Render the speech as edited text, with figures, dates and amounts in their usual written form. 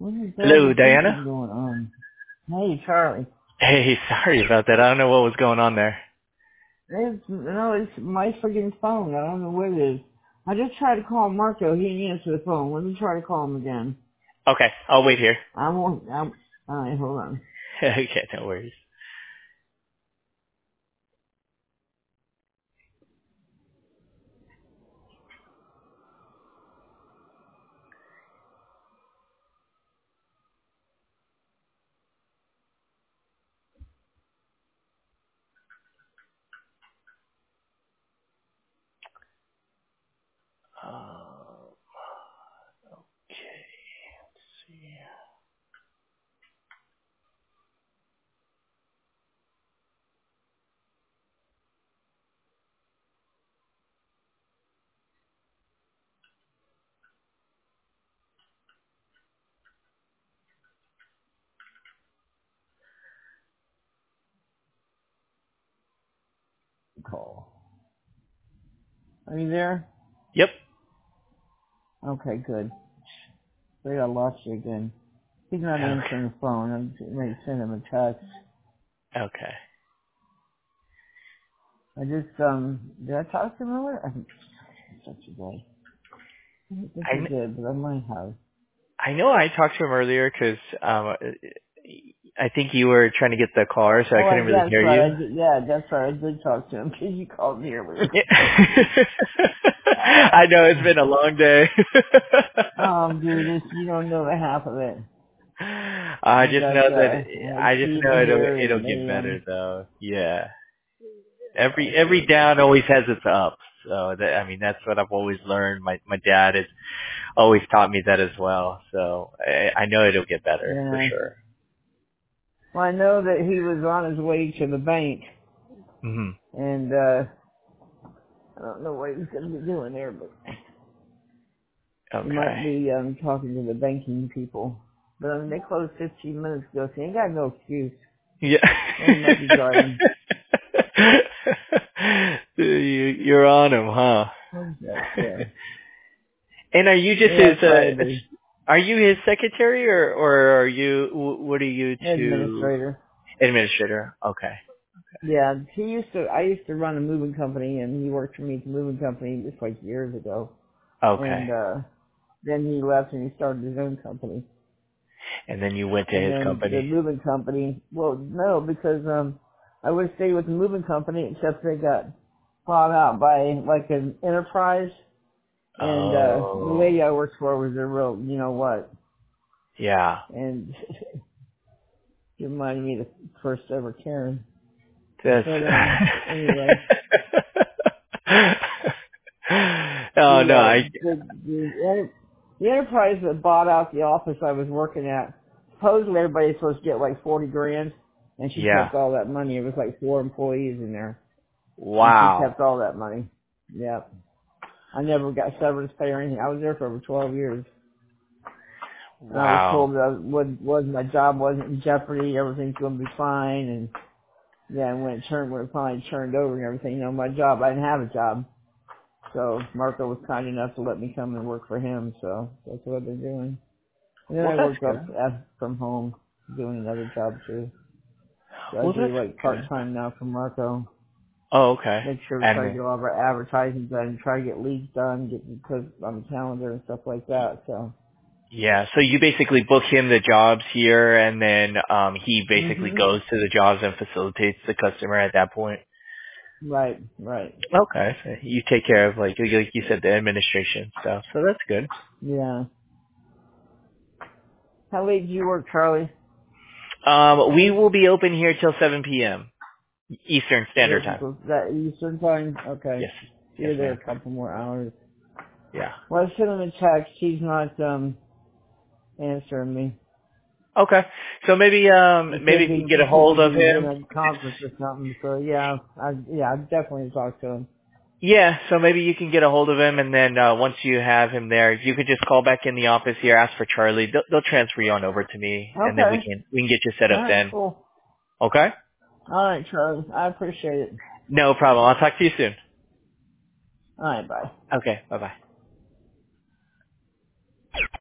What is all Hello, this Diana? beeping going on? Hey, Charlie. Hey, sorry about that. I don't know what was going on there. It's my freaking phone. I don't know what it is. I just tried to call Marco. He didn't answer the phone. Let me try to call him again. Okay, I'll wait here. I won't. Alright, hold on. Okay, no worries. Okay, let's see. Call. Are you there? Yep. Okay, good. I think I lost you again. He's not Okay. answering the phone. I'm going to send him a text. Okay. I just, did I talk to him earlier? I think such a guy. I don't think I did, but I might have. I know I talked to him earlier 'cause I think you were trying to get the car, so I Oh, couldn't really that's hear right. you. That's right. I did talk to him because you called me earlier. Yeah. I know it's been a long day. Oh, dude, you don't know the half of it. I I just got know that I just know fever here, it'll and get they better though. Yeah. oh Every goodness. down always has its ups. So that, I mean, that's what I've always learned. My dad has always taught me that as well. So I know it'll get better for Yeah. sure. Well, I know that he was on his way to the bank, Mhm. and I don't know what he's going to be doing there, but he might Okay. be talking to the banking people. But I mean, they closed 15 minutes ago, so he ain't got no excuse. Yeah. Well, he might be driving. You're on him, huh? What is that? Yeah. And are you just Yeah, his try to be are you his secretary or are you what are you to administrator. administrator? Okay. Yeah, I used to run a moving company, and he worked for me at the moving company just like years ago. Okay. And then he left and he started his own company. And then you went to And his then the company. moving company, well, no, because I would have stayed with the moving company, except they got bought out by like an enterprise. And the Oh. lady I worked for was a real, you know what? Yeah. And she reminded me of the first ever Karen. That's But anyway. oh no, the I the enterprise that bought out the office I was working at, supposedly everybody's supposed to get like 40 grand, and she yeah. kept all that money. It was like 4 employees in there, and she Wow. kept all that money. Yep. I never got severance pay or anything. I was there for over 12 years. And I was Wow. told that my job wasn't in jeopardy, everything's going to be fine, and yeah, when it finally turned over and everything, you know, my job, I didn't have a job. So Marco was kind enough to let me come and work for him, so that's what I've been doing. And then Well I that's work up good. from home, doing another job too. So I Well do that's like good. part-time now for Marco. Oh, okay. Make sure we try to And get all of our advertising done, try to get leads done, get them put on the calendar and stuff like that, so. yeah, so you basically book him the jobs here and then he basically Mhm. goes to the jobs and facilitates the customer at that point. Right, right. Okay. So you take care of like you said the administration stuff. So that's good. Yeah. How late do you work, Charlie? We will be open here till 7 p.m. Eastern You're Standard open Time. till that Eastern time? Okay. Yes. So Yes, you're there ma'am. a couple more hours. Yeah. Well, I sent him a text. He's not answering me. Okay. So maybe He maybe said if you can he get a told me hold of he was in him. a conference or something. So yeah, I definitely talk to him. Yeah, so maybe you can get a hold of him and then once you have him there, you could just call back in the office here, ask for Charlie. They'll transfer you on over to me and then we Okay. can get you set All up right. then. Cool. Okay? All right, Charlie. I appreciate it. No problem. I'll talk to you soon. All right. Bye. Okay. Bye-bye.